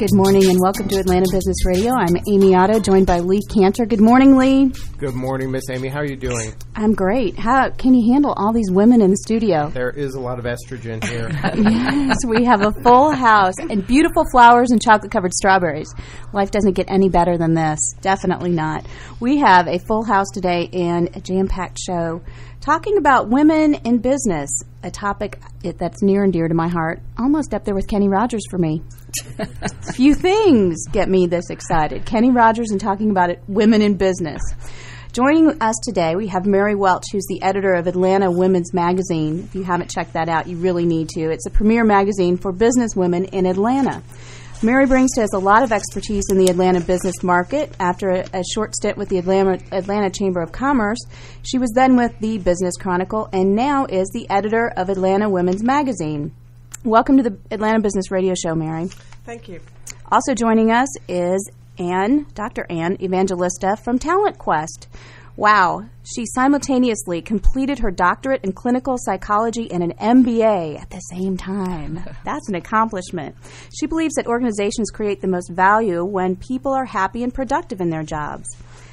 Good morning and welcome to Atlanta Business Radio. I'm Amy Otto, joined by Lee Cantor. Good morning, Lee. Good morning, Miss Amy. How are you doing? I'm great. How can you handle all these women in the studio? There is a lot of estrogen here. Yes, we have a full house and beautiful flowers and chocolate-covered strawberries. Life doesn't get any better than this. Definitely not. We have a full house today and a jam-packed show talking about women in business, a topic that's near and dear to my heart, almost up there with Kenny Rogers for me. Few things get me this excited. Kenny Rogers and talking about it, women in business. Joining us today, we have Mary Welch, who's the editor of Atlanta Women's Magazine. If you haven't checked that out, you really need to. It's a premier magazine for business women in Atlanta. Mary brings to us a lot of expertise in the Atlanta business market. After a short stint with the Atlanta Chamber of Commerce, she was then with the Business Chronicle and now is the editor of Atlanta Women's Magazine. Welcome to the Atlanta Business Radio Show, Mary. Thank you. Also joining us is Dr. Ann Evangelista from Talent Quest. Wow, she simultaneously completed her doctorate in clinical psychology and an MBA at the same time. That's an accomplishment. She believes that organizations create the most value when people are happy and productive in their jobs.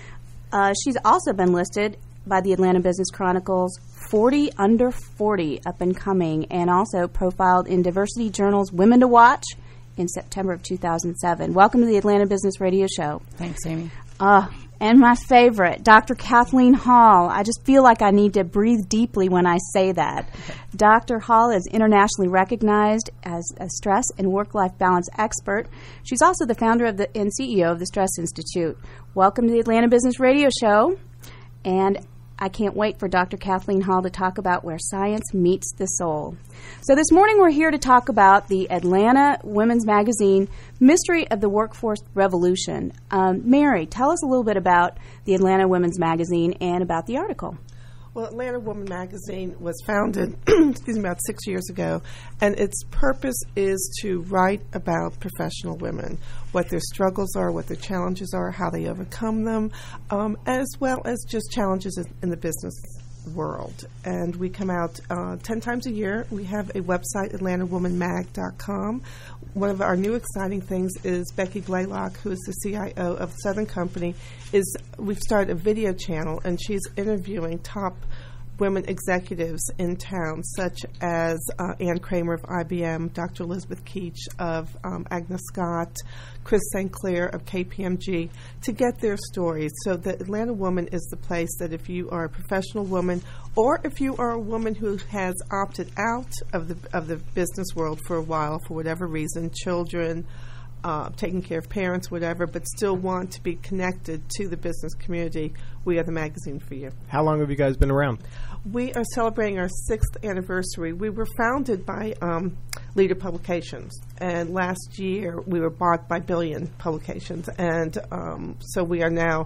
She's also been listed by the Atlanta Business Chronicle's 40 Under 40 up and coming, and also profiled in Diversity Journal's Women to Watch in September of 2007. Welcome to the Atlanta Business Radio Show. Thanks, Amy. And my favorite, Dr. Kathleen Hall. I just feel like I need to breathe deeply when I say that. Dr. Hall is internationally recognized as a stress and work-life balance expert. She's also the founder and CEO of the Stress Institute. Welcome to the Atlanta Business Radio Show. And I can't wait for Dr. Kathleen Hall to talk about where science meets the soul. So this morning we're here to talk about the Atlanta Women's Magazine, Mystery of the Workforce Revolution. Mary, tell us a little bit about the Atlanta Women's Magazine and about the article. Well, Atlanta Woman Magazine was founded about 6 years ago, and its purpose is to write about professional women, what their struggles are, what their challenges are, how they overcome them, as well as just challenges in the business world. And we come out 10 times a year. We have a website, AtlantaWomanMag.com. One of our new exciting things is Becky Blaylock, who is the CIO of Southern Company. We've started a video channel, and she's interviewing top women executives in town, such as Ann Kramer of IBM, Dr. Elizabeth Keach of Agnes Scott, Chris St. Clair of KPMG, to get their stories. So the Atlanta Woman is the place that if you are a professional woman, or if you are a woman who has opted out of the business world for a while for whatever reason, children, taking care of parents, whatever, but still want to be connected to the business community, we are the magazine for you. How long have you guys been around? We are celebrating our 6th anniversary. We were founded by Leader Publications, and last year we were bought by Billion Publications, and so we are now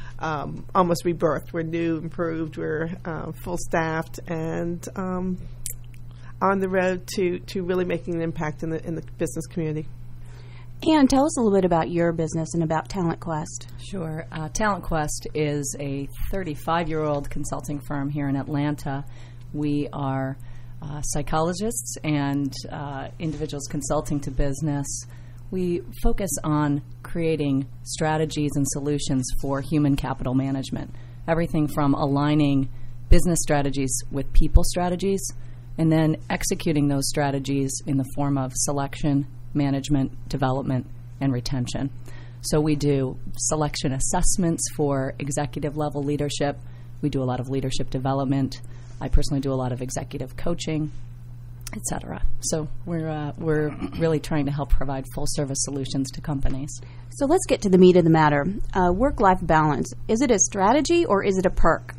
almost rebirthed. We're new, improved, we're full-staffed, and on the road to really making an impact in the business community. Ann, tell us a little bit about your business and about Talent Quest. Sure. Talent Quest is a 35-year-old consulting firm here in Atlanta. We are psychologists and individuals consulting to business. We focus on creating strategies and solutions for human capital management, everything from aligning business strategies with people strategies and then executing those strategies in the form of selection, management, development, and retention. So we do selection assessments for executive level leadership. We do a lot of leadership development. I personally do a lot of executive coaching, etc. So we're really trying to help provide full service solutions to companies. So let's get to the meat of the matter. Work-life balance. Is it a strategy or is it a perk?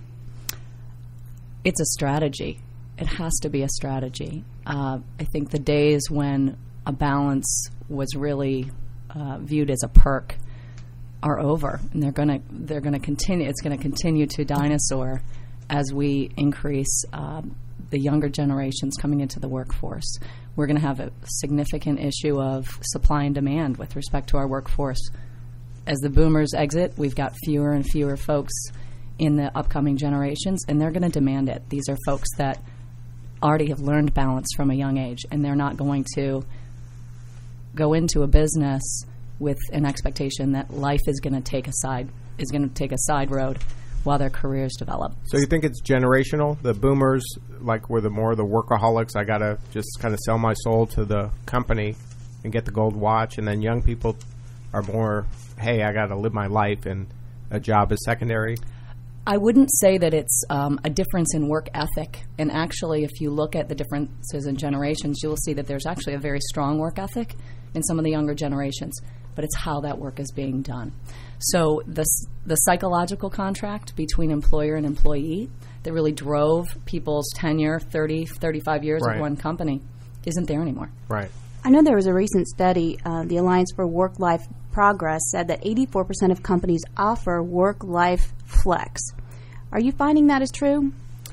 It's a strategy. It has to be a strategy. I think the days when a balance was really viewed as a perk are over, and they're going to continue. It's going to continue to dinosaur as we increase the younger generations coming into the workforce. We're going to have a significant issue of supply and demand with respect to our workforce. As the boomers exit, we've got fewer and fewer folks in the upcoming generations, and they're going to demand it. These are folks that already have learned balance from a young age, and they're not going to go into a business with an expectation that life is going to take a side road while their careers develop. So you think it's generational? The boomers, like, were the more the workaholics. I got to just kind of sell my soul to the company and get the gold watch. And then young people are more, hey, I got to live my life, and a job is secondary. I wouldn't say that it's a difference in work ethic. And actually, if you look at the differences in generations, you will see that there's actually a very strong work ethic in some of the younger generations, but it's how that work is being done. So the psychological contract between employer and employee that really drove people's tenure, 30, 35 years Right. of one company, isn't there anymore. Right. I know there was a recent study, the Alliance for Work-Life Progress said that 84% of companies offer work-life flex. Are you finding that is true?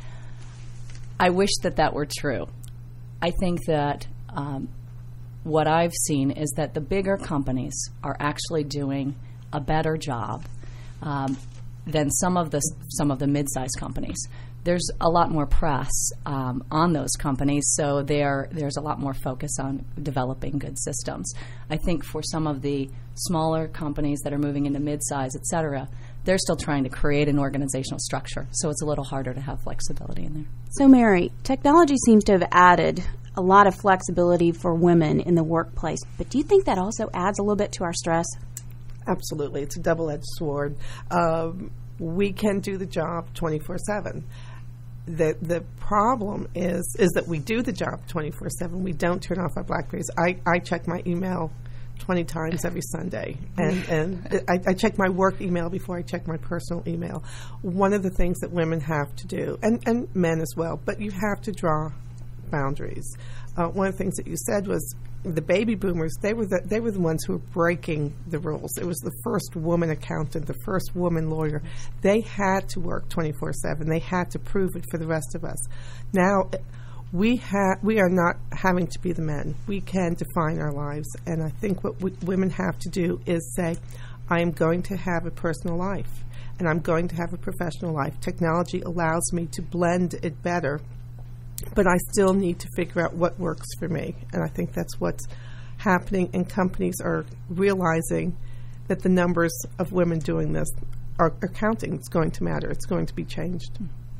I wish that were true. I think that what I've seen is that the bigger companies are actually doing a better job than some of the mid-sized companies. There's a lot more press on those companies, so there's a lot more focus on developing good systems. I think for some of the smaller companies that are moving into mid-size, et cetera, they're still trying to create an organizational structure, so it's a little harder to have flexibility in there. So, Mary, technology seems to have added a lot of flexibility for women in the workplace, but do you think that also adds a little bit to our stress? Absolutely. It's a double-edged sword. We can do the job 24/7. The problem is that we do the job 24/7. We don't turn off our BlackBerries. I check my email 20 times every Sunday, and I check my work email before I check my personal email. One of the things that women have to do, and men as well, but you have to draw boundaries. One of the things that you said was the baby boomers. They were the ones who were breaking the rules. It was the first woman accountant, the first woman lawyer. They had to work 24/7. They had to prove it for the rest of us. Now, we are not having to be the men. We can define our lives, and I think what women have to do is say, I am going to have a personal life, and I'm going to have a professional life. Technology allows me to blend it better, but I still need to figure out what works for me. And I think that's what's happening, and companies are realizing that the numbers of women doing this are counting. It's going to matter. It's going to be changed.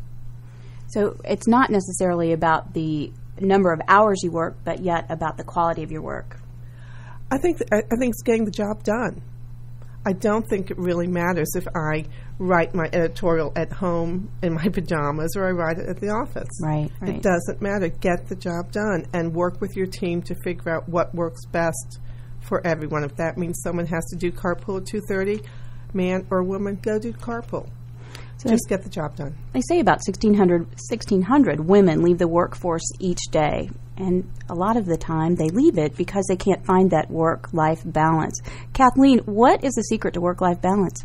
So it's not necessarily about the number of hours you work, but yet about the quality of your work. I think it's getting the job done. I don't think it really matters if I write my editorial at home in my pajamas or I write it at the office. Right. It doesn't matter. Get the job done and work with your team to figure out what works best for everyone. If that means someone has to do carpool at 2:30, man or woman, go do carpool. So just get the job done. They say about 1,600 women leave the workforce each day, and a lot of the time they leave it because they can't find that work-life balance. Kathleen, what is the secret to work-life balance?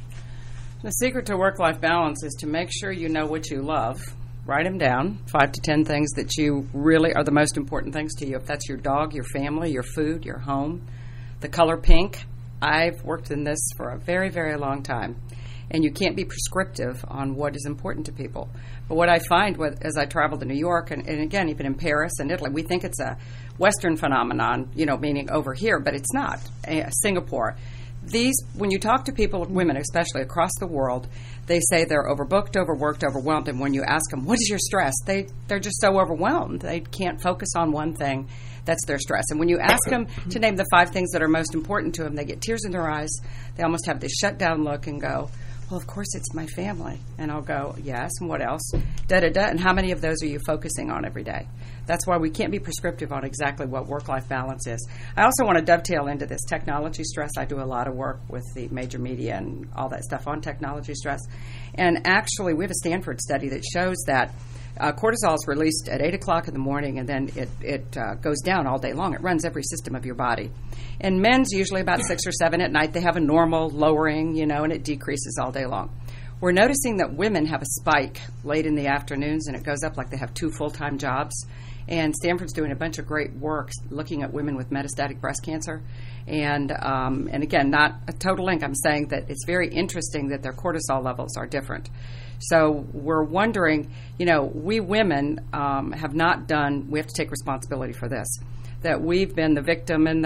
The secret to work-life balance is to make sure you know what you love. Write them down, 5 to 10 things that you really are the most important things to you. If that's your dog, your family, your food, your home. The color pink. I've worked in this for a very, very long time. And you can't be prescriptive on what is important to people. But what I find as I travel to New York, and again, even in Paris and Italy, we think it's a Western phenomenon, meaning over here, but it's not. Singapore. When you talk to people, women especially, across the world, they say they're overbooked, overworked, overwhelmed, and when you ask them, what is your stress? They're just so overwhelmed. They can't focus on one thing. That's their stress. And when you ask them to name the 5 things that are most important to them, they get tears in their eyes. They almost have this shut-down look and go, well, of course it's my family. And I'll go, yes, and what else? Da-da-da. And how many of those are you focusing on every day? That's why we can't be prescriptive on exactly what work-life balance is. I also want to dovetail into this technology stress. I do a lot of work with the major media and all that stuff on technology stress. And actually, we have a Stanford study that shows that cortisol is released at 8 o'clock in the morning, and then it goes down all day long. It runs every system of your body. And men's usually about 6 or 7 at night. They have a normal lowering, and it decreases all day long. We're noticing that women have a spike late in the afternoons, and it goes up like they have 2 full-time jobs. And Stanford's doing a bunch of great work looking at women with metastatic breast cancer. And again, not a total link. I'm saying that it's very interesting that their cortisol levels are different. So we're wondering, we women we have to take responsibility for this, that we've been the victim and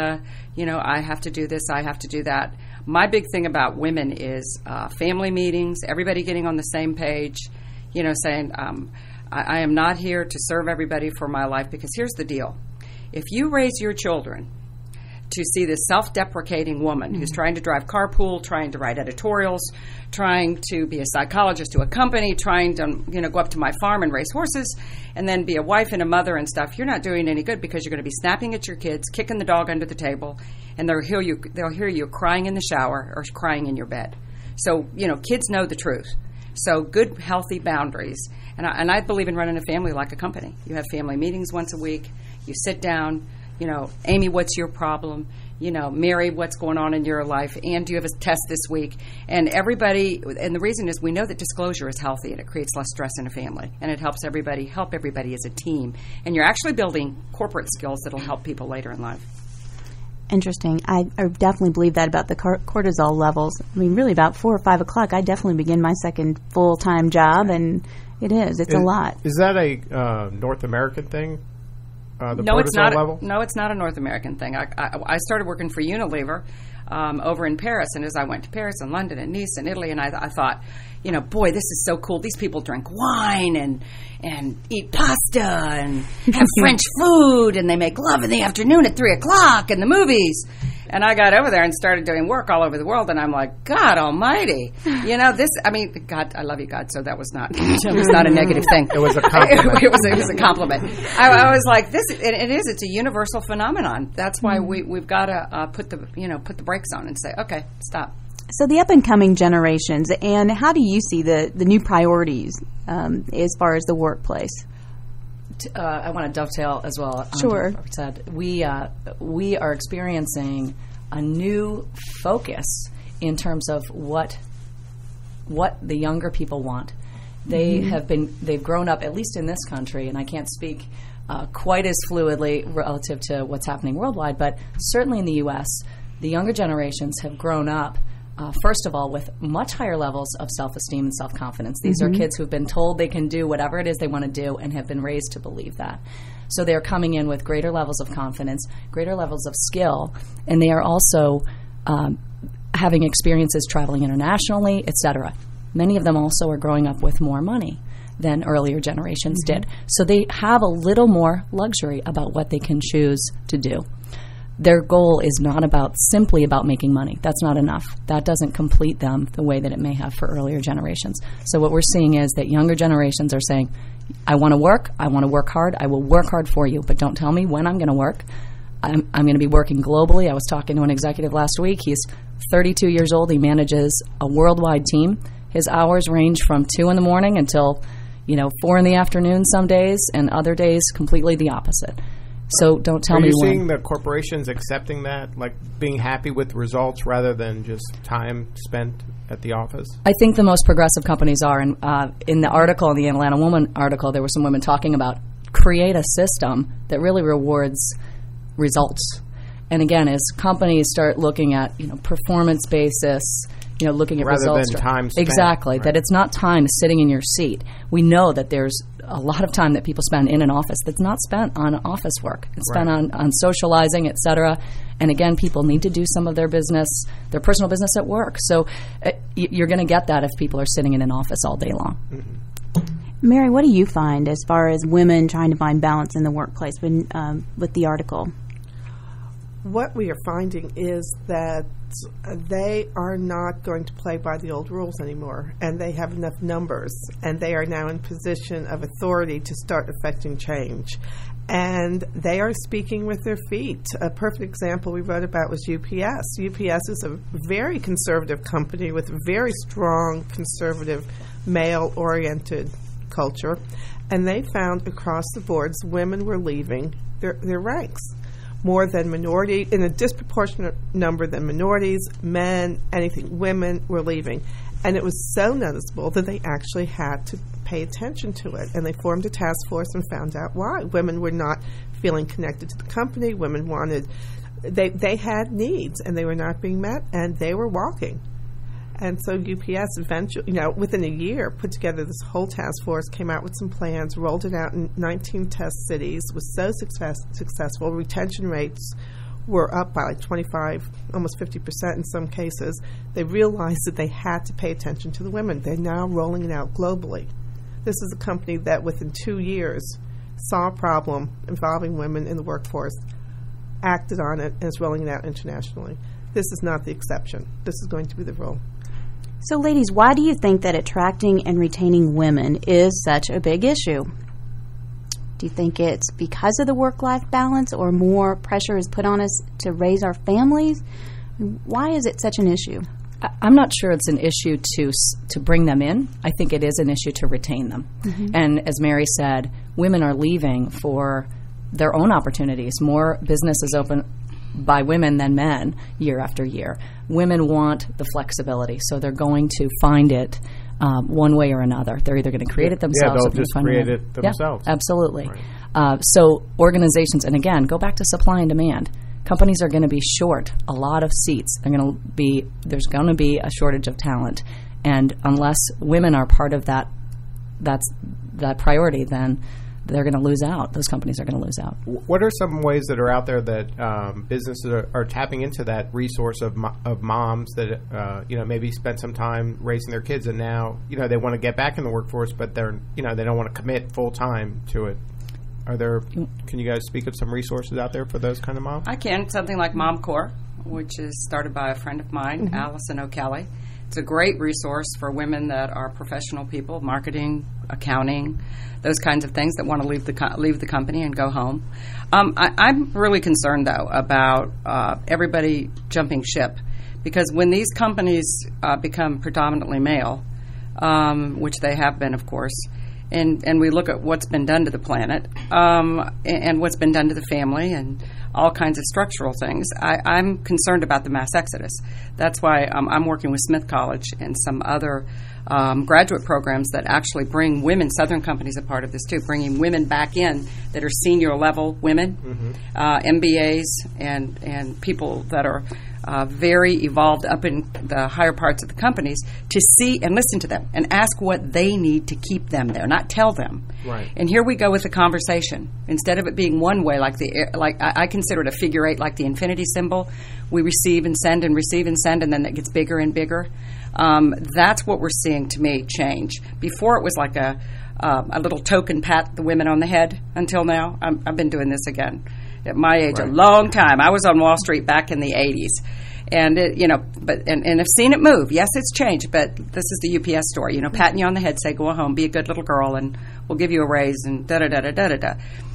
I have to do this, I have to do that. My big thing about women is family meetings, everybody getting on the same page, saying, I am not here to serve everybody for my life, because here's the deal. If you raise your children to see this self-deprecating woman who's trying to drive carpool, trying to write editorials, trying to be a psychologist to a company, trying to go up to my farm and race horses, and then be a wife and a mother and stuff, you're not doing any good, because you're going to be snapping at your kids, kicking the dog under the table, and they'll hear you crying in the shower or crying in your bed. So kids know the truth. So good, healthy boundaries. And I believe in running a family like a company. You have family meetings once a week. You sit down. Amy, what's your problem? Mary, what's going on in your life? Ann, do you have a test this week? And everybody, and the reason is we know that disclosure is healthy and it creates less stress in a family. And it helps everybody as a team. And you're actually building corporate skills that'll help people later in life. Interesting. I definitely believe that about the cortisol levels. I mean, really about 4 or 5 o'clock, I definitely begin my second full-time job, and it's a lot. Is that a North American thing? No, it's not. Level? No, it's not a North American thing. I started working for Unilever over in Paris, and as I went to Paris and London and Nice and Italy, and I thought, boy, this is so cool. These people drink wine and eat pasta and have French food, and they make love in the afternoon at 3 o'clock and the movies. And I got over there and started doing work all over the world, and I'm like, God almighty. God, I love you, God, so that was not a negative thing. It was a compliment. it was a compliment. I was like, it's a universal phenomenon. That's why we've got to put the brakes on and say, okay, stop. So the up-and-coming generations, and how do you see the new priorities as far as the workplace? I want to dovetail as well. Sure. We are experiencing a new focus in terms of what the younger people want. They've grown up, at least in this country, and I can't speak quite as fluidly relative to what's happening worldwide, but certainly in the U.S., the younger generations have grown up first of all, with much higher levels of self-esteem and self-confidence. These are kids who've been told they can do whatever it is they want to do and have been raised to believe that. So they're coming in with greater levels of confidence, greater levels of skill, and they are also having experiences traveling internationally, etc. Many of them also are growing up with more money than earlier generations did. So they have a little more luxury about what they can choose to do. Their goal is not simply about making money. That's not enough. That doesn't complete them the way that it may have for earlier generations. So what we're seeing is that younger generations are saying, I want to work hard, I will work hard for you, but don't tell me when I'm going to work. I'm going to be working globally. I was talking to an executive last week. He's 32 years old. He manages a worldwide team. His hours range from 2 in the morning until 4 in the afternoon some days, and other days completely the opposite. So don't tell me when. Are you seeing the corporations accepting that, like being happy with results rather than just time spent at the office? I think the most progressive companies are. And in the article, in the Atlanta Woman article, there were some women talking about create a system that really rewards results. And again, as companies start looking at performance basis, looking at rather results. Rather than time spent. Exactly. Right. That it's not time sitting in your seat. We know that there's a lot of time that people spend in an office that's not spent on office work. It's spent on socializing, et cetera. And again, people need to do some of their business, their personal business at work. So you're going to get that if people are sitting in an office all day long. Mary, what do you find as far as women trying to find balance in the workplace with the article? What we are finding is that they are not going to play by the old rules anymore, and they have enough numbers, and they are now in position of authority to start affecting change. And they are speaking with their feet. A perfect example we wrote about was UPS. UPS is a very conservative company with a very strong conservative male-oriented culture, and they found across the boards women were leaving their ranks. More than minority, in a disproportionate number than minorities, men, anything. Women were leaving. And it was so noticeable that they actually had to pay attention to it. And they formed a task force and found out why. Women were not feeling connected to the company. Women they had needs, and they were not being met, and they were walking. And so UPS eventually, within a year, put together this whole task force, came out with some plans, rolled it out in 19 test cities, was so successful. Retention rates were up by like 25, almost 50% in some cases. They realized that they had to pay attention to the women. They're now rolling it out globally. This is a company that within 2 years saw a problem involving women in the workforce, acted on it, and is rolling it out internationally. This is not the exception. This is going to be the rule. So, ladies, why do you think that attracting and retaining women is such a big issue? Do you think it's because of the work-life balance, or more pressure is put on us to raise our families? Why is it such an issue? I'm not sure it's an issue to bring them in. I think it is an issue to retain them. Mm-hmm. And as Mary said, women are leaving for their own opportunities. More business is open by women than men year after year. Women want the flexibility, so they're going to find it one way or another. They're either going to create it themselves. Yeah, they'll just create it themselves. Yeah, absolutely. Right. So organizations, and again, go back to supply and demand. Companies are going to be short a lot of seats. There's going to be a shortage of talent, and unless women are part of that priority, then they're going to lose out. Those companies are going to lose out. What are some ways that are out there that businesses are tapping into that resource of moms that maybe spent some time raising their kids, and now they want to get back in the workforce, but they don't want to commit full time to it? Can you guys speak of some resources out there for those kind of moms? I can. Something like Mom Corps, which is started by a friend of mine, mm-hmm. Allison O'Kelly. It's a great resource for women that are professional people, marketing, accounting, those kinds of things that want to leave the company and go home. I'm really concerned, though, about everybody jumping ship, because when these companies become predominantly male, which they have been, of course, and we look at what's been done to the planet and what's been done to the family and all kinds of structural things, I'm concerned about the mass exodus. That's why I'm working with Smith College and some other graduate programs that actually bring women. Southern Company's a part of this too, bringing women back in that are senior level women, mm-hmm. MBAs, and people that are very evolved up in the higher parts of the companies, to see and listen to them and ask what they need to keep them there, not tell them. Right. And here we go with the conversation. Instead of it being one way, like I consider it a figure eight, like the infinity symbol. We receive and send and receive and send, and then it gets bigger and bigger. That's what we're seeing, to me, change. Before it was like a little token pat the women on the head. Until now, I've been doing this again. At my age, right. A long time. I was on Wall Street back in the 80s. And, and I've seen it move. Yes, it's changed, but this is the UPS story. Patting you on the head, say, go home, be a good little girl, and we'll give you a raise, and da-da-da-da-da-da-da.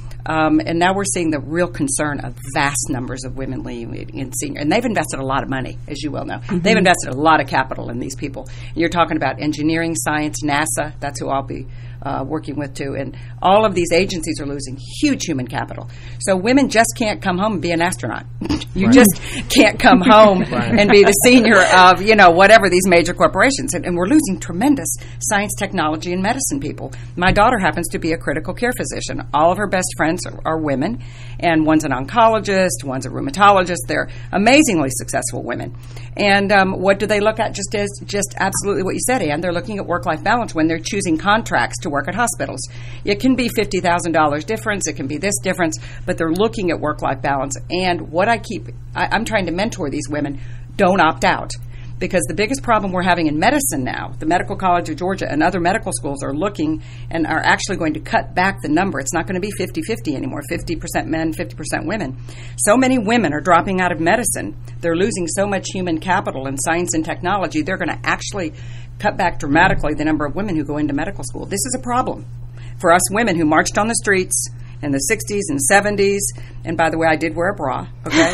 And now we're seeing the real concern of vast numbers of women leaving in senior. And they've invested a lot of money, as you well know. Mm-hmm. They've invested a lot of capital in these people. And you're talking about engineering, science, NASA. That's who I'll be working with, too. And all of these agencies are losing huge human capital. So women just can't come home and be an astronaut. You just can't come home and be the senior of, whatever, these major corporations. And we're losing tremendous science, technology, and medicine people. My daughter happens to be a critical care physician. All of her best friends are women, and one's an oncologist, one's a rheumatologist. They're amazingly successful women. And what do they look at? Just absolutely what you said, Ann. They're looking at work-life balance when they're choosing contracts to work at hospitals. It can be $50,000 difference. It can be this difference, but they're looking at work-life balance. And what I'm trying to mentor these women, don't opt out. Because the biggest problem we're having in medicine now, the Medical College of Georgia and other medical schools are looking and are actually going to cut back the number. It's not going to be 50-50 anymore, 50% men, 50% women. So many women are dropping out of medicine. They're losing so much human capital in science and technology, they're going to actually cut back dramatically the number of women who go into medical school. This is a problem for us women who marched on the streets in the 60s and 70s. And by the way, I did wear a bra, okay?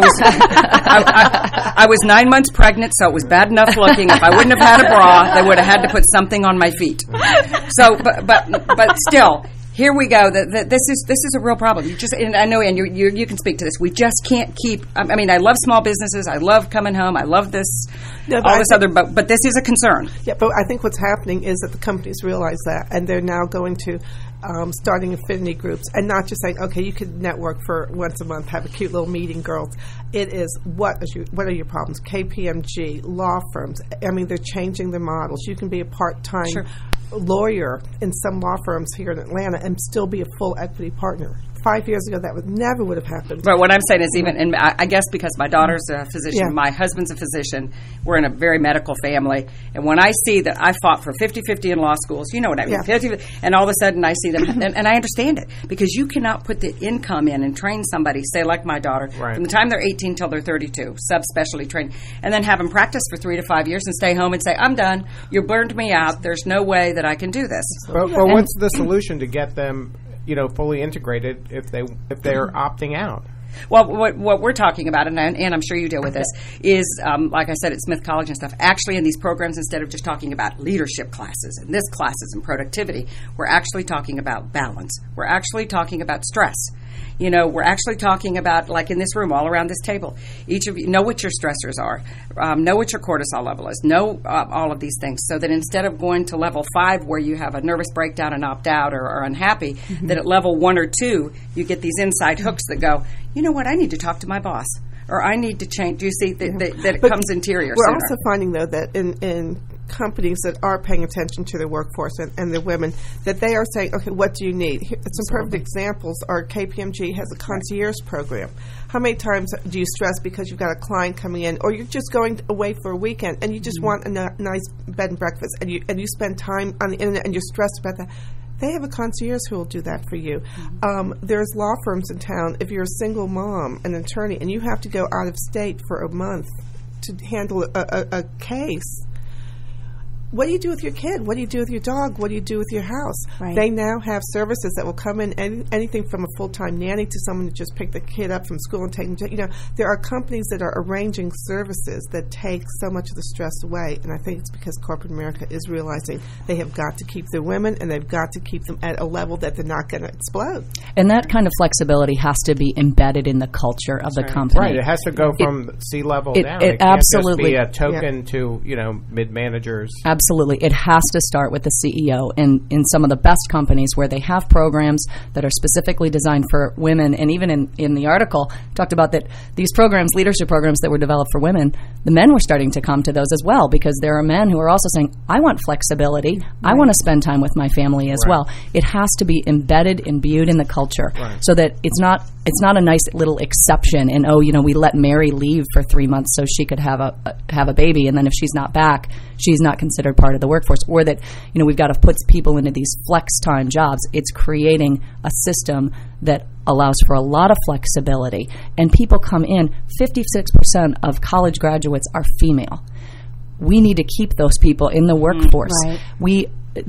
I was 9 months pregnant, so it was bad enough looking. If I wouldn't have had a bra, they would have had to put something on my feet. So, but still, here we go. This is a real problem. And I know, and you can speak to this. We just can't keep. I mean, I love small businesses. I love coming home. I love this. But this is a concern. Yeah, but I think what's happening is that the companies realize that, and they're now going to starting affinity groups, and not just saying, okay, you could network for once a month, have a cute little meeting, girls. It is what are your problems? KPMG, law firms. I mean, they're changing their models. You can be a part-time lawyer in some law firms here in Atlanta and still be a full equity partner. 5 years ago, that never would have happened. But what I'm saying is even, and I guess because my daughter's a physician, Yeah. my husband's a physician, we're in a very medical family, and when I see that I fought for 50-50 in law schools, you know what I mean, Yeah. 50, and all of a sudden I see them, and I understand it, because you cannot put the income in and train somebody, say like my daughter, Right. from the time they're 18 till they're 32, subspecialty trained, and then have them practice for 3 to 5 years and stay home and say, I'm done, you burned me out, there's no way that I can do this. But what's the solution to get them, fully integrated if they're opting out? Well, what we're talking about, and I'm sure you deal with this, is, like I said, at Smith College and stuff, actually in these programs, instead of just talking about leadership classes and this classes and productivity, we're actually talking about balance. We're actually talking about stress. We're actually talking about, like in this room, all around this table, each of you know what your stressors are, know what your cortisol level is, know all of these things, so that instead of going to level 5 where you have a nervous breakdown and opt out or are unhappy, that at level 1 or 2, you get these inside hooks that go, you know what, I need to talk to my boss, or I need to change. Do you see that it But comes interior We're sooner? also finding, though, that in companies that are paying attention to their workforce and the women, that they are saying, okay, what do you need? Some perfect examples are KPMG has a concierge program. How many times do you stress because you've got a client coming in, or you're just going away for a weekend and you just want a nice bed and breakfast, and you spend time on the internet and you're stressed about that? They have a concierge who will do that for you. There's law firms in town. If you're a single mom, an attorney, and you have to go out of state for a month to handle a case, what do you do with your kid? What do you do with your dog? What do you do with your house? Right. They now have services that will come in, anything from a full-time nanny to someone to just pick the kid up from school and take them. There are companies that are arranging services that take so much of the stress away, and I think it's because corporate America is realizing they have got to keep their women, and they've got to keep them at a level that they're not going to explode. And that kind of flexibility has to be embedded in the culture of the company. Right, it has to go from C-level down. It can't absolutely- just be a token to, mid-managers. Absolutely. It has to start with the CEO. And in some of the best companies where they have programs that are specifically designed for women, and even in the article, talked about that these programs, leadership programs that were developed for women, the men were starting to come to those as well, because there are men who are also saying, I want flexibility. I want to spend time with my family as well. It has to be embedded, imbued in the culture, so that it's not a nice little exception and, we let Mary leave for 3 months so she could have a baby, and then if she's not back, she's not considered part of the workforce, or that we've got to put people into these flex time jobs. It's creating a system that allows for a lot of flexibility, and people come in. 56% of college graduates are female. We need to keep those people in the workforce. Right. We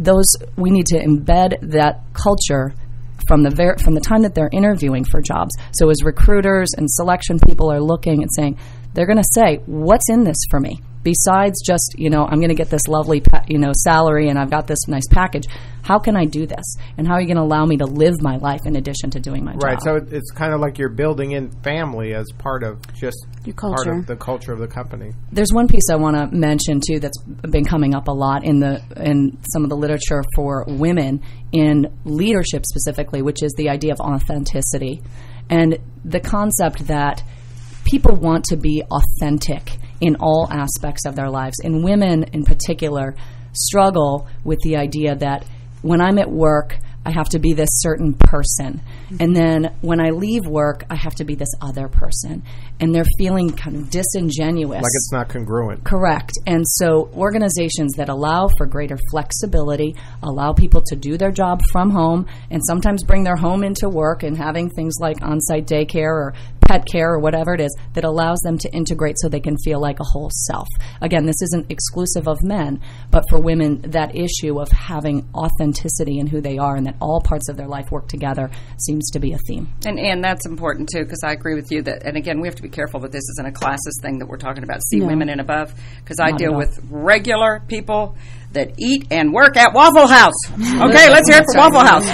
need to embed that culture from the time that they're interviewing for jobs. So as recruiters and selection people are looking and saying, they're going to say, what's in this for me? Besides just, I'm going to get this lovely, salary and I've got this nice package. How can I do this? And how are you going to allow me to live my life in addition to doing my job? Right, so it's kind of like you're building in family as part of just Your part culture. of the culture of the company. There's one piece I want to mention too that's been coming up a lot in some of the literature for women in leadership specifically, which is the idea of authenticity and the concept that people want to be authentic in all aspects of their lives. And women in particular struggle with the idea that when I'm at work, I have to be this certain person. And then when I leave work, I have to be this other person. And they're feeling kind of disingenuous. Like it's not congruent. Correct. And so organizations that allow for greater flexibility, allow people to do their job from home, and sometimes bring their home into work, and having things like on-site daycare or pet care or whatever it is that allows them to integrate so they can feel like a whole self. Again, this isn't exclusive of men, but for women, that issue of having authenticity in who they are and that all parts of their life work together seems to be a theme. And that's important, too, because I agree with you that, and again, we have to be careful that this isn't a classist thing that we're talking about, women and above, because I Not deal at all. with regular people that eat and work at Waffle House. Okay, let's hear it for Waffle House.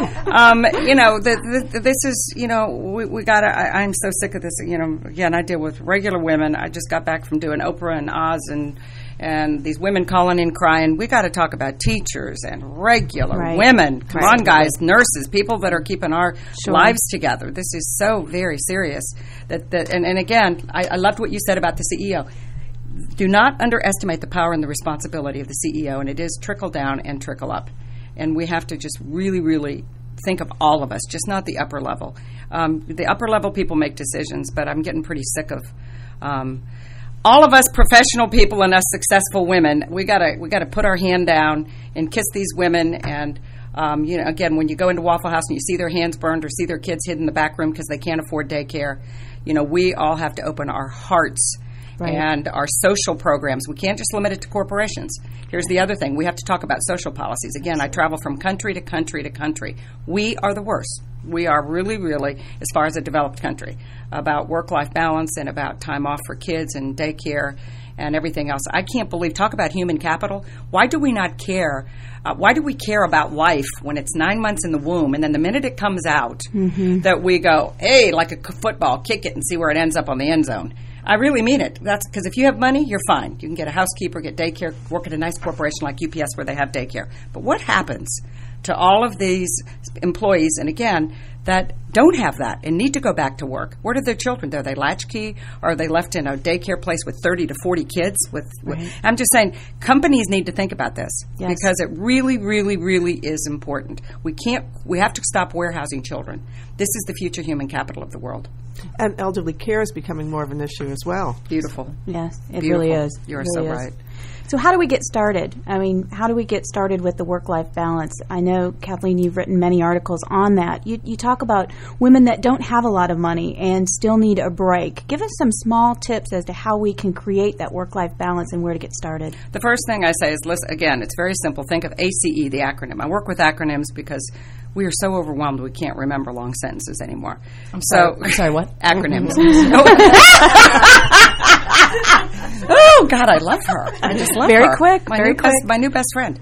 This is, we got to, I'm so sick of this, again, I deal with regular women. I just got back from doing Oprah and Oz and these women calling in crying. We got to talk about teachers and regular women. Come on, guys, nurses, people that are keeping our lives together. This is so very serious. And again, I loved what you said about the CEO. Do not underestimate the power and the responsibility of the CEO, and it is trickle down and trickle up. And we have to just really, really think of all of us, just not the upper level. The upper level people make decisions, but I'm getting pretty sick of all of us professional people and us successful women. We gotta put our hand down and kiss these women. And again, when you go into Waffle House and you see their hands burned or see their kids hid in the back room because they can't afford daycare, we all have to open our hearts. Right. And our social programs. We can't just limit it to corporations. Here's the other thing. We have to talk about social policies. Again, I travel from country to country to country. We are the worst. We are really, really, as far as a developed country, about work-life balance and about time off for kids and daycare and everything else. I can't believe, talk about human capital. Why do we not care? Why do we care about life when it's 9 months in the womb, and then the minute it comes out, that we go, hey, like a football, kick it and see where it ends up on the end zone? I really mean it. That's because if you have money, you're fine. You can get a housekeeper, get daycare, work at a nice corporation like UPS where they have daycare. But what happens to all of these employees, and again, that don't have that and need to go back to work? Where are their children? Are they latchkey? Or are they left in a daycare place with 30 to 40 kids? Right. I'm just saying, companies need to think about this because it really, really, really is important. We have to stop warehousing children. This is the future human capital of the world. And elderly care is becoming more of an issue as well. Beautiful. Yes, it Beautiful. really is. You're it really so right. So how do we get started? I mean, how do we get started with the work-life balance? I know, Kathleen, you've written many articles on that. You talk about women that don't have a lot of money and still need a break. Give us some small tips as to how we can create that work-life balance and where to get started. The first thing I say is, listen, again, it's very simple. Think of ACE, the acronym. I work with acronyms because we are so overwhelmed we can't remember long sentences anymore. I'm sorry, what? Acronyms. Oh, God, I love her. I just love her. Very quick. My new best friend.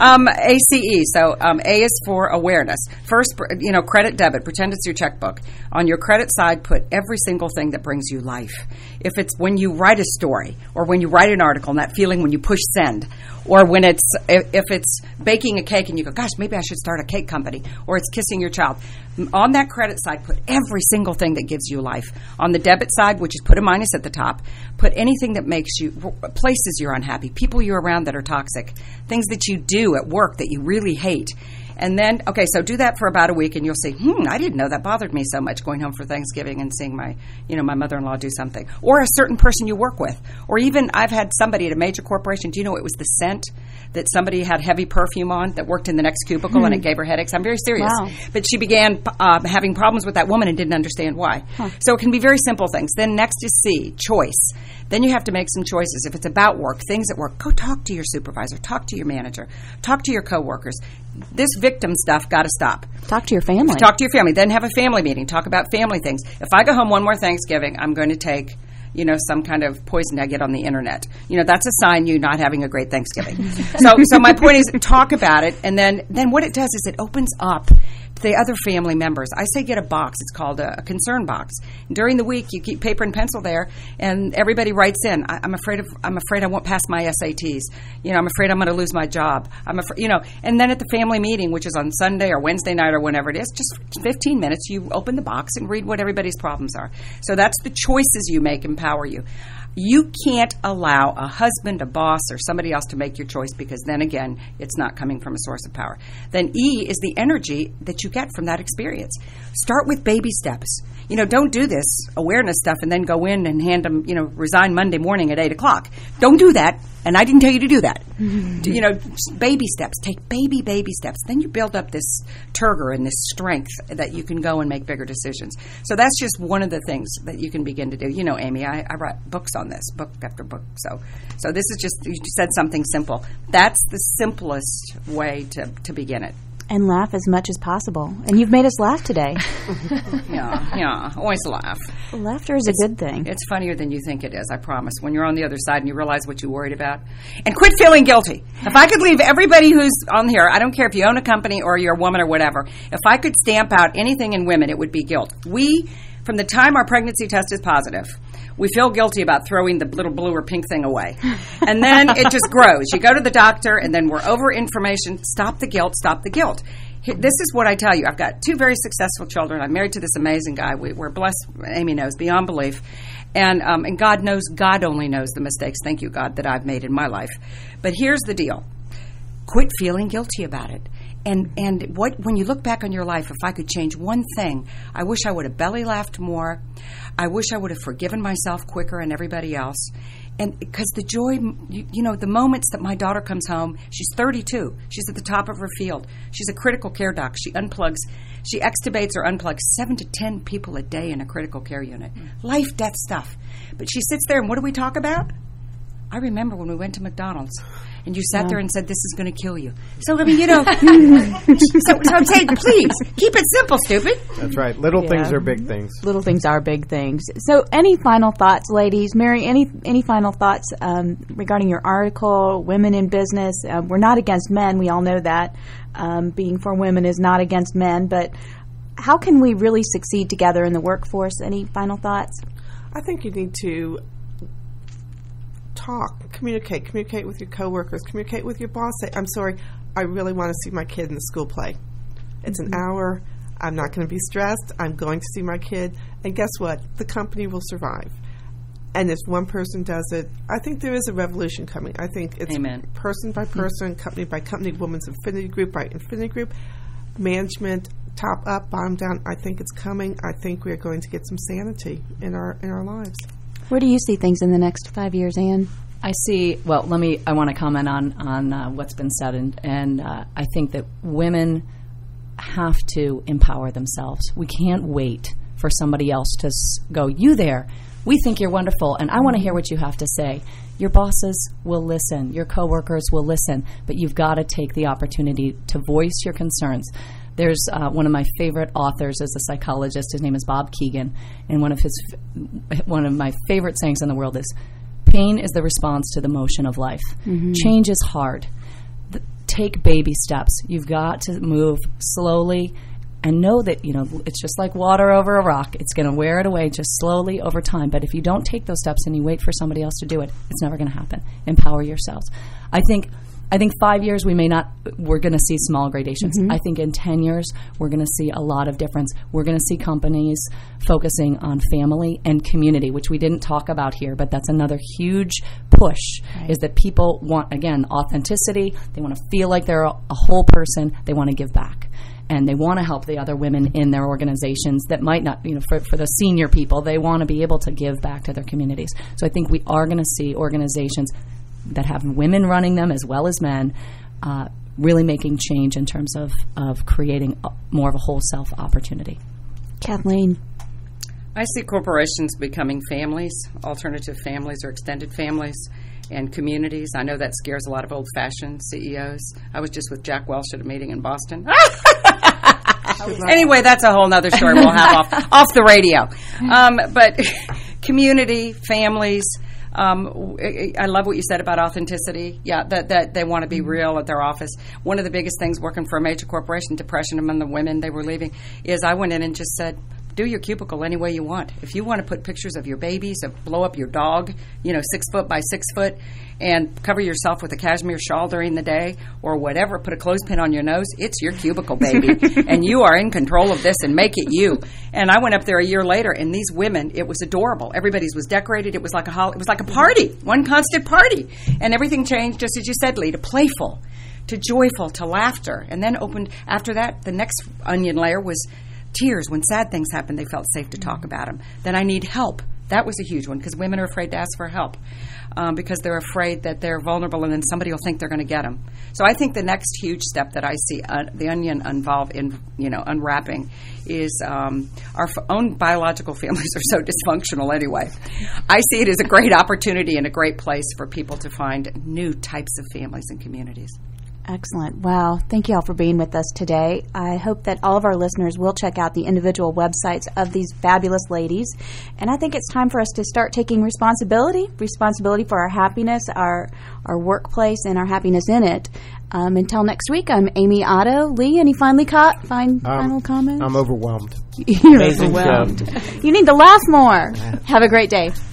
ACE. So A is for awareness. First, credit, debit. Pretend it's your checkbook. On your credit side, put every single thing that brings you life. If it's when you write a story or when you write an article and that feeling when you push send, or when if it's baking a cake and you go, gosh, maybe I should start a cake company, or it's kissing your child. On that credit side, put every single thing that gives you life. On the debit side, which is put a minus at the top, put anything that makes you, places you're unhappy, people you're around that are toxic, things that you do at work that you really hate. And then, so do that for about a week, and you'll see, I didn't know that bothered me so much, going home for Thanksgiving and seeing my mother-in-law do something. Or a certain person you work with. Or even, I've had somebody at a major corporation, do you know it was the scent that somebody had heavy perfume on that worked in the next cubicle and it gave her headaches? I'm very serious. Wow. But she began having problems with that woman and didn't understand why. Huh. So it can be very simple things. Then next is C, choice. Then you have to make some choices. If it's about work, things at work, go talk to your supervisor, talk to your manager, talk to your coworkers. This victim stuff got to stop. Talk to your family. Talk to your family. Then have a family meeting. Talk about family things. If I go home one more Thanksgiving, I'm going to take, some kind of poison I get on the internet. That's a sign you're not having a great Thanksgiving. So my point is, talk about it, and then what it does is it opens up the other family members. I say get a box. It's called a concern box. During the week, you keep paper and pencil there, and everybody writes in. I'm afraid I won't pass my SATs. I'm afraid I'm going to lose my job. I'm afraid, And then at the family meeting, which is on Sunday or Wednesday night or whenever it is, just 15 minutes, you open the box and read what everybody's problems are. So that's the choices you make empower you. You can't allow a husband, a boss, or somebody else to make your choice, because then again, it's not coming from a source of power. Then E is the energy that you get from that experience. Start with baby steps. Don't do this awareness stuff and then go in and hand them, resign Monday morning at 8 o'clock. Don't do that. And I didn't tell you to do that. Baby steps. Take baby steps. Then you build up this turgor and this strength that you can go and make bigger decisions. So that's just one of the things that you can begin to do. Amy, I write books on this, book after book. So this is just, you said something simple. That's the simplest way to begin it. And laugh as much as possible. And you've made us laugh today. Yeah, always laugh. Laughter is a good thing. It's funnier than you think it is, I promise, when you're on the other side and you realize what you worried about. And quit feeling guilty. If I could leave everybody who's on here, I don't care if you own a company or you're a woman or whatever, if I could stamp out anything in women, it would be guilt. We, from the time our pregnancy test is positive, we feel guilty about throwing the little blue or pink thing away. And then it just grows. You go to the doctor, and then we're over information. Stop the guilt. Stop the guilt. This is what I tell you. I've got 2 very successful children. I'm married to this amazing guy. We're blessed, Amy knows, beyond belief. And God knows, God only knows the mistakes, thank you, God, that I've made in my life. But here's the deal. Quit feeling guilty about it. And when you look back on your life, if I could change one thing, I wish I would have belly laughed more. I wish I would have forgiven myself quicker and everybody else. And because the joy, the moments that my daughter comes home, she's 32. She's at the top of her field. She's a critical care doc. She extubates or unplugs 7 to 10 people a day in a critical care unit. Life, death stuff. But she sits there, and what do we talk about? I remember when we went to McDonald's, and you sat there and said, "This is going to kill you." So, I mean, so I'm saying, please, keep it simple, stupid. That's right. Little things are big things. Little things are big things. So any final thoughts, ladies? Mary, any final thoughts regarding your article, Women in Business? We're not against men. We all know that. Being for women is not against men. But how can we really succeed together in the workforce? Any final thoughts? I think you need to communicate with your coworkers, communicate with your boss. Say, "I'm sorry, I really want to see my kid in the school play. It's an hour. I'm not going to be stressed. I'm going to see my kid." And guess what? The company will survive. And if one person does it, I think there is a revolution coming. I think it's person by person, company by company, women's affinity group by affinity group, management, top up, bottom down. I think it's coming. I think we're going to get some sanity in our lives. Where do you see things in the next 5 years, Ann? I want to comment on what's been said, and I think that women have to empower themselves. We can't wait for somebody else to go, "You there, we think you're wonderful, and I want to hear what you have to say." Your bosses will listen. Your coworkers will listen, but you've got to take the opportunity to voice your concerns. There's one of my favorite authors is a psychologist. His name is Bob Keegan, and one of my favorite sayings in the world is, "Pain is the response to the motion of life." Mm-hmm. Change is hard. Take baby steps. You've got to move slowly and know that, it's just like water over a rock. It's going to wear it away just slowly over time. But if you don't take those steps and you wait for somebody else to do it, it's never going to happen. Empower yourselves. I think 5 years we're going to see small gradations. Mm-hmm. I think in 10 years we're going to see a lot of difference. We're going to see companies focusing on family and community, which we didn't talk about here, but that's another huge push, is that people want, again, authenticity. They want to feel like they're a whole person. They want to give back. And they want to help the other women in their organizations that might not, for the senior people, they want to be able to give back to their communities. So I think we are going to see organizations that have women running them as well as men, really making change in terms of creating more of a whole self opportunity. Kathleen? I see corporations becoming families, alternative families or extended families, and communities. I know that scares a lot of old-fashioned CEOs. I was just with Jack Welch at a meeting in Boston. Anyway, that's a whole other story we'll have off the radio. But community, families. I love what you said about authenticity. Yeah, that they want to be real at their office. One of the biggest things working for a major corporation, depression among the women they were leaving, is I went in and just said, do your cubicle any way you want. If you want to put pictures of your babies, of blow up your dog, 6 foot by 6 foot, and cover yourself with a cashmere shawl during the day or whatever, put a clothespin on your nose, it's your cubicle, baby. And you are in control of this, and make it you. And I went up there a year later, and these women, it was adorable. Everybody's was decorated. It was like a party, one constant party. And everything changed, just as you said, Lee, to playful, to joyful, to laughter. And then after that, the next onion layer was tears. When sad things happened, they felt safe to talk about them. Then I need help. That was a huge one, because women are afraid to ask for help because they're afraid that they're vulnerable and then somebody will think they're going to get them. So I think the next huge step that I see the onion unwrapping is our own biological families are so dysfunctional anyway. I see it as a great opportunity and a great place for people to find new types of families and communities. Excellent. Wow. Thank you all for being with us today. I hope that all of our listeners will check out the individual websites of these fabulous ladies. And I think it's time for us to start taking responsibility for our happiness, our workplace, and our happiness in it. Until next week, I'm Amy Otto. Lee, any final comments? I'm overwhelmed. You're overwhelmed. You need to laugh more. Have a great day.